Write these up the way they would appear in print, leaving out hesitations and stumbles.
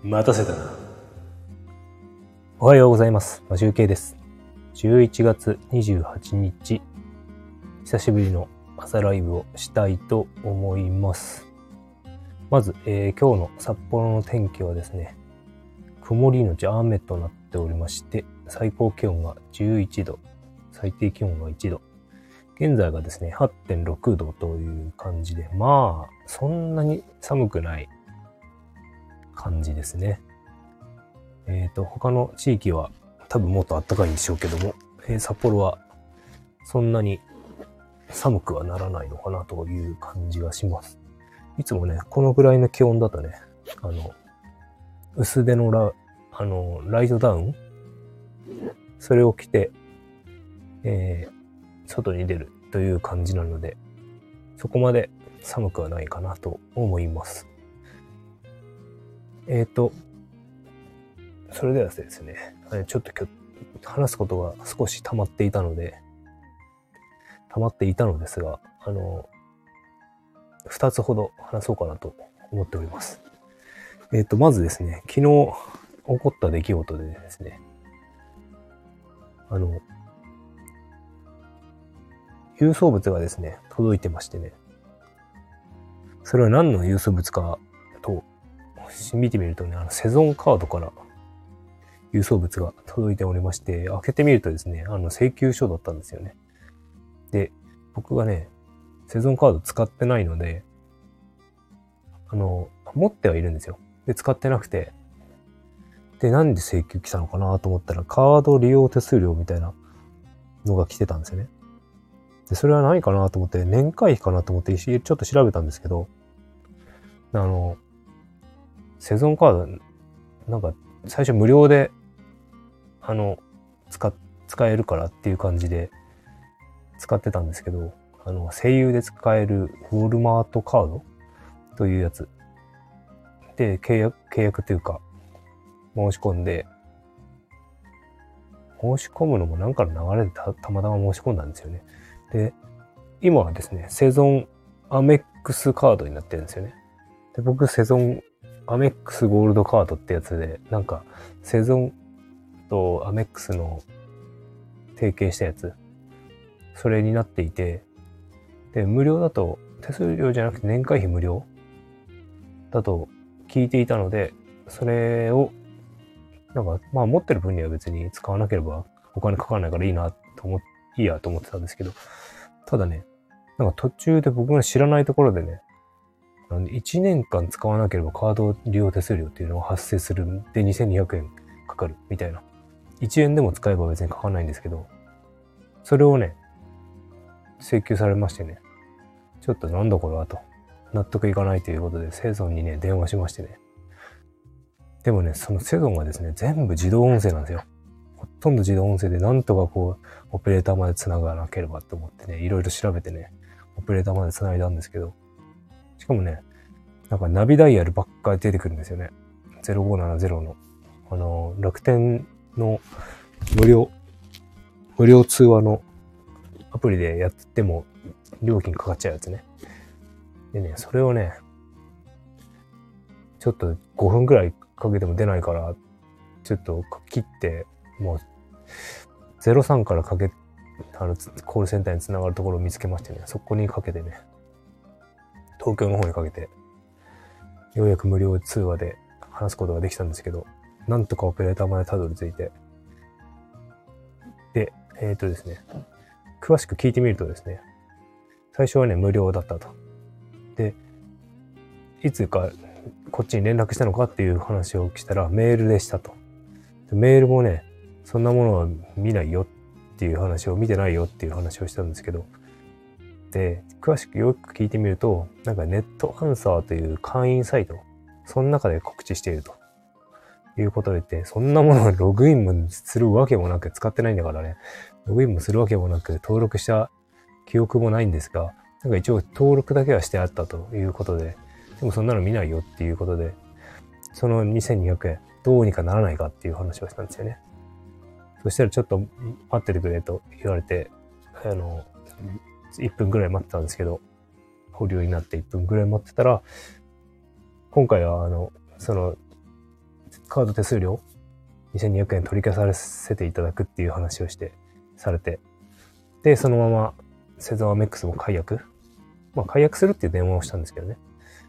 待たせたな。おはようございます。マジュウケイです。11月28日、久しぶりの朝ライブをしたいと思います。まず、今日の札幌の天気はですね、曇りのち雨となっておりまして、最高気温が11度、最低気温が1度。現在がですね、8.6 度という感じで、まあ、そんなに寒くない感じですね。他の地域は多分もっと暖かいんでしょうけども、札幌はそんなに寒くはならないのかなという感じがします。いつもね、このぐらいの気温だとね、薄手のライトダウンそれを着て、外に出るという感じなので、そこまで寒くはないかなと思います。それではですね、ちょっと今日話すことが少し溜まっていたのですが、2つほど話そうかなと思っております。まずですね、昨日起こった出来事でですね、郵送物がですね、届いてましてね、それは何の郵送物かと見てみるとね、セゾンカードから郵送物が届いておりまして、開けてみるとですね、請求書だったんですよね。で、僕がね、セゾンカード使ってないので、持ってはいるんですよ。で、使ってなくて、で、なんで請求来たのかなと思ったら、カード利用手数料みたいなのが来てたんですよね。で、それは何かなと思って、年会費かなと思ってちょっと調べたんですけど、セゾンカード、なんか、最初無料で、使えるからっていう感じで使ってたんですけど、声優で使えるウォルマートカードというやつで契約というか、申し込んで、申し込むのもなんかの流れでたまたま申し込んだんですよね。で、今はですね、セゾンアメックスカードになってるんですよね。で、僕、セゾンアメックスゴールドカードってやつで、なんか、セゾンとアメックスの提携したやつ、それになっていて、で、無料だと、手数料じゃなくて年会費無料だと聞いていたので、それを、なんか、まあ持ってる分には別に使わなければお金かからないからいいやと思ってたんですけど、ただね、なんか途中で僕が知らないところでね、1年間使わなければカード利用手数料っていうのが発生するんで2200円かかるみたいな。1円でも使えば別にかかんないんですけど、それをね、請求されましてね、ちょっとなんだこれはと、納得いかないということで、セゾンにね、電話しましてね。でもね、そのセゾンがですね、全部自動音声なんですよ。ほとんど自動音声で、なんとかこう、オペレーターまで繋がなければと思ってね、いろいろ調べてね、オペレーターまで繋いだんですけど、しかもね、なんかナビダイヤルばっかり出てくるんですよね。0570の、楽天の無料通話のアプリでやっても料金かかっちゃうやつね。でね、それをね、ちょっと5分くらいかけても出ないから、ちょっと切って、もう、03からコールセンターに繋がるところを見つけましてね、そこにかけてね、東京の方にかけて、ようやく無料通話で話すことができたんですけど、なんとかオペレーターまでたどり着いて、で、ですね、詳しく聞いてみるとですね、最初はね、無料だったと。で、いつかこっちに連絡したのかっていう話をしたら、メールでしたと。でメールもね、そんなものは見ないよっていう話を、見てないよっていう話をしたんですけど、で、詳しくよく聞いてみると、なんかネットアンサーという会員サイト、その中で告知しているということで言って、そんなものをログインもするわけもなく、使ってないんだからね、ログインもするわけもなく、登録した記憶もないんですが、なんか一応登録だけはしてあったということで、でもそんなの見ないよっていうことで、その2200円、どうにかならないかっていう話をしたんですよね。そしたらちょっと待っててくれと言われて、1分ぐらい待ってたんですけど、保留になって1分ぐらい待ってたら、今回はカード手数料2200円取り消させていただくっていう話をされて、で、そのままセゾンアメックスも解約解約するっていう電話をしたんですけどね。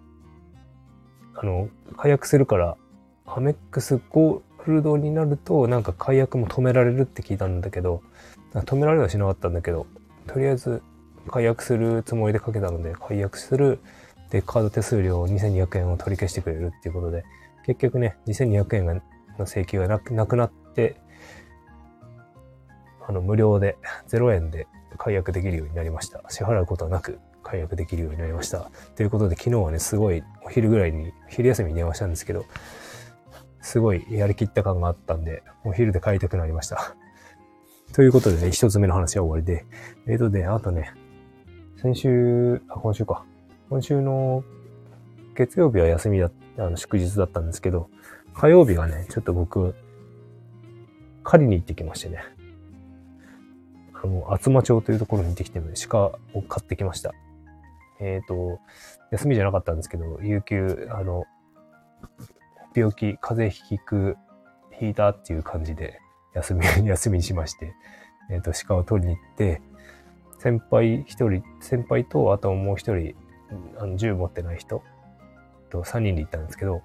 解約するから、アメックスゴールドになると、なんか解約も止められるって聞いたんだけど、止められはしなかったんだけど、とりあえず解約するつもりでかけたので、解約する。で、カード手数料2200円を取り消してくれるっていうことで、結局ね、2200円の請求がなくなって、無料で、0円で解約できるようになりました。支払うことはなく解約できるようになりました。ということで、昨日はね、すごいお昼ぐらいに、昼休みに電話したんですけど、すごいやりきった感があったんで、お昼で帰りたくなりました。ということでね、一つ目の話は終わりで、あとね、今週の月曜日は休み祝日だったんですけど、火曜日はね、ちょっと僕、狩りに行ってきましてね。厚真町というところに行ってきて、鹿を買ってきました。休みじゃなかったんですけど、有給、病気、風邪ひいたっていう感じで、休みにしまして、鹿を取りに行って、先輩と、あともう一人、銃持ってない人と3人で行ったんですけど、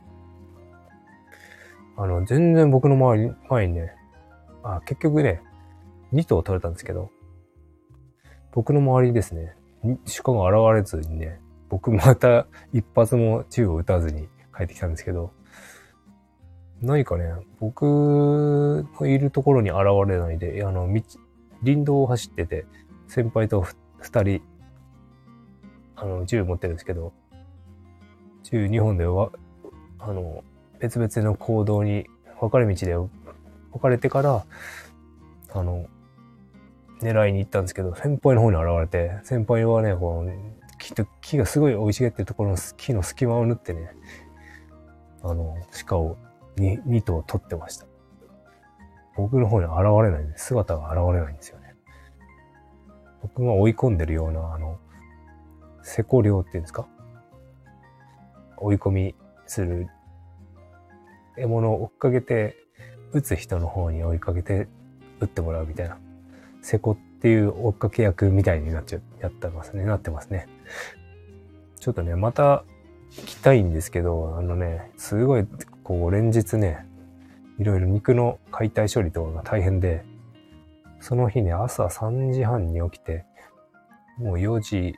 全然僕の前にね、結局ね、2頭取れたんですけど、僕の周りにですね、鹿が現れずにね、僕また一発も銃を撃たずに帰ってきたんですけど、何かね、僕のいるところに現れないで、林道を走ってて、先輩と2人、銃持ってるんですけど、銃2本で別々の行動に分かれ道で分かれてから、狙いに行ったんですけど、先輩の方に現れて、先輩はね、木がすごい生い茂ってるところの木の隙間を縫ってね、鹿を2頭取ってました。僕の方に現れないんで、姿が現れないんですよね。僕が追い込んでるような、セコ猟っていうんですか？追い込みする獲物を追っかけて、撃つ人の方に追いかけて撃ってもらうみたいな。セコっていう追っかけ役みたいになってますね。ちょっとね、また行きたいんですけど、すごい、連日ね、いろいろ肉の解体処理とかが大変で、その日ね、朝3時半に起きて、もう4時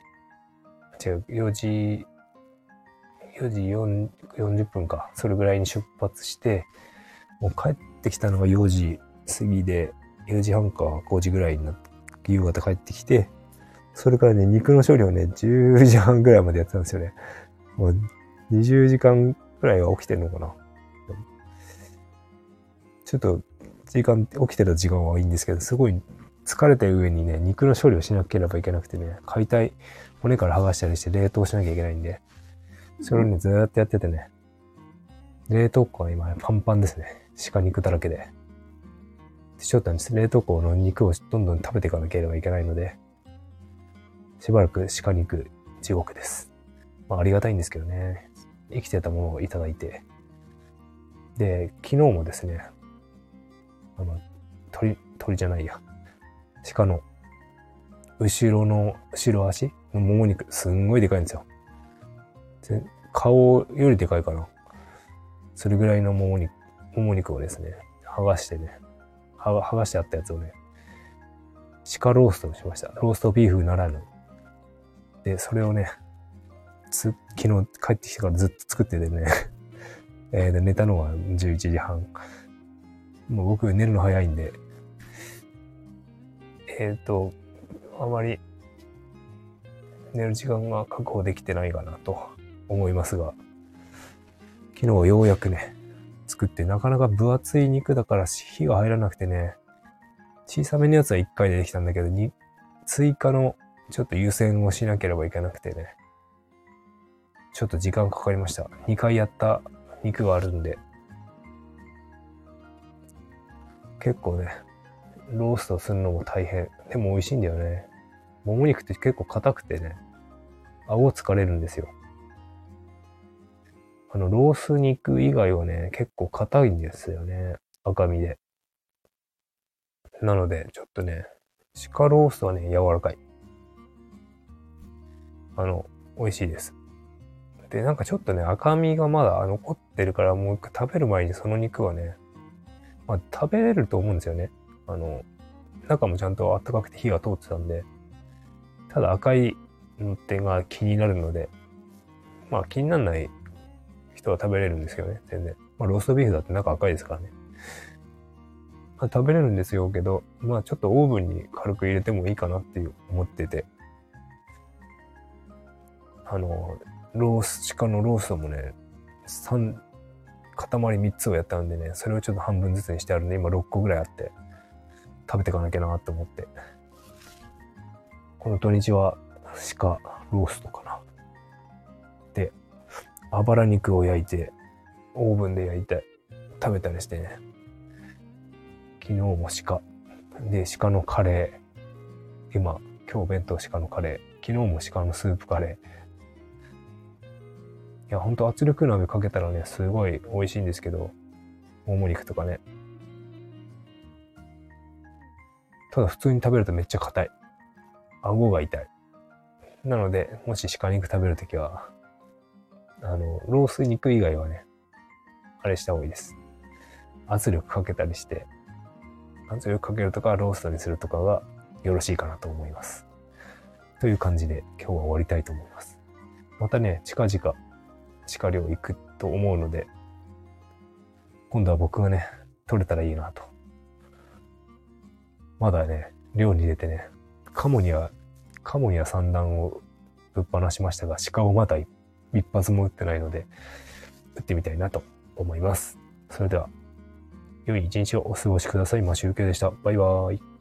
40分か、それぐらいに出発して、もう帰ってきたのが4時過ぎで、4時半か5時ぐらいになって、夕方帰ってきて、それからね、肉の処理をね、10時半ぐらいまでやってたんですよね。もう20時間ぐらいは起きてるのかな。ちょっと起きてた時間はいいんですけど、すごい疲れた上にね、肉の処理をしなければいけなくてね、骨から剥がしたりして冷凍しなきゃいけないんで、それをね、ずーっとやっててね、冷凍庫は今パンパンですね。鹿肉だらけで。ちょっと冷凍庫の肉をどんどん食べていかなければいけないので、しばらく鹿肉地獄です。ありがたいんですけどね。生きてたものをいただいて。で、昨日もですね、鳥じゃないや。鹿の後ろ足のもも肉、すんごいでかいんですよ。顔よりでかいかな。それぐらいのもも肉をですね、剥がしてあったやつをね、鹿ローストしました。ローストビーフならぬ。で、それをね、昨日帰ってきてからずっと作っててね、で寝たのが11時半。もう僕寝るの早いんで、あまり寝る時間が確保できてないかなと思いますが、昨日はようやくね、作って、なかなか分厚い肉だから火が入らなくてね、小さめのやつは1回でできたんだけど、追加のちょっと湯煎をしなければいけなくてね、ちょっと時間かかりました。2回やった肉があるんで、結構ね、ローストするのも大変。でも美味しいんだよね。もも肉って結構硬くてね、顎疲れるんですよ。 ロース肉以外はね、結構硬いんですよね。赤身で。なので、ちょっとね、鹿ロースはね、柔らかい。美味しいです。で、なんかちょっとね、赤身がまだ残ってるから、もう一回食べる前にその肉はね、まあ食べれると思うんですよね。中もちゃんと温かくて火が通ってたんで、ただ赤いのってが気になるので、まあ気にならない人は食べれるんですけどね、全然。まあローストビーフだって中赤いですからね。まあ、食べれるんですよけど、まあちょっとオーブンに軽く入れてもいいかなって思ってて、鹿のローストもね、塊3つをやったんでね、それをちょっと半分ずつにしてあるんで、今6個ぐらいあって、食べていかなきゃなと思って。この土日は鹿ローストかな。で、あばら肉を焼いて、オーブンで焼いて食べたりしてね。昨日も鹿。で、鹿のカレー。今日弁当鹿のカレー。昨日も鹿のスープカレー。いや、ほんと圧力鍋かけたらね、すごい美味しいんですけど、もも肉とかね。ただ普通に食べるとめっちゃ硬い。顎が痛い。なので、もし鹿肉食べるときは、ロース肉以外はね、あれした方がいいです。圧力かけたりして、圧力かけるとかローストにするとかがよろしいかなと思います。という感じで今日は終わりたいと思います。またね、近々鹿漁行くと思うので、今度は僕がね、取れたらいいなと。まだね、漁に出てね、カモには三段をぶっ放しましたが、鹿をまだ一発も撃ってないので、撃ってみたいなと思います。それでは、良い一日をお過ごしください。マシュウケイでした。バイバーイ。